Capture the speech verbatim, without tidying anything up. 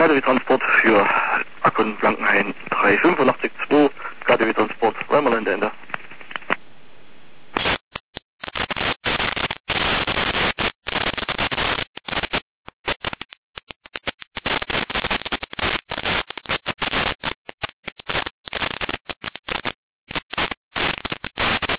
K D W-Transport für Akkon Blankenhain drei fünf acht zwei, K D W-Transport, Weimerlande Ende.